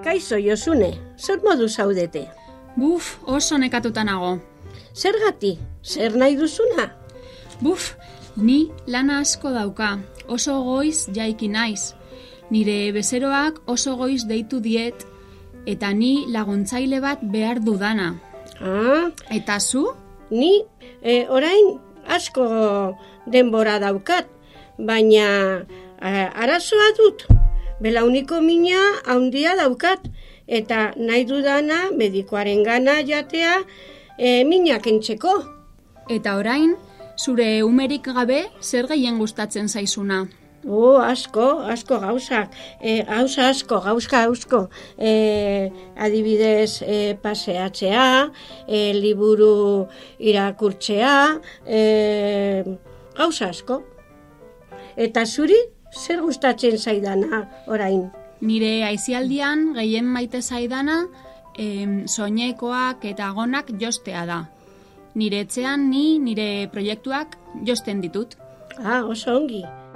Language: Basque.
Kaixo Josune, zer modu zaudete? Buf, oso nekatuta nago. Zergati, zer nahi duzuna? Buf, ni lana asko dauka, oso goiz jaiki naiz. Nire bezeroak oso goiz deitu diet, eta ni laguntzaile bat behar dudana. Ah, Eta zu? ni orain asko denbora daukat, baina arazoa dut. Belauniko mina handia daukat, eta nahi dudana medikoaren gana jatea mina kentzeko. Eta orain, zure umerik gabe zer gehien gustatzen zaizuna? Asko gauzak, gauza asko. Adibidez, paseatzea, liburu irakurtzea, gauza asko. Eta zuri, zer gustatzen zaidana orain? Nire aizialdian gehien maite zaidana soinekoak eta agonak jostea da. Nire etxean nire proiektuak josten ditut. Oso ongi.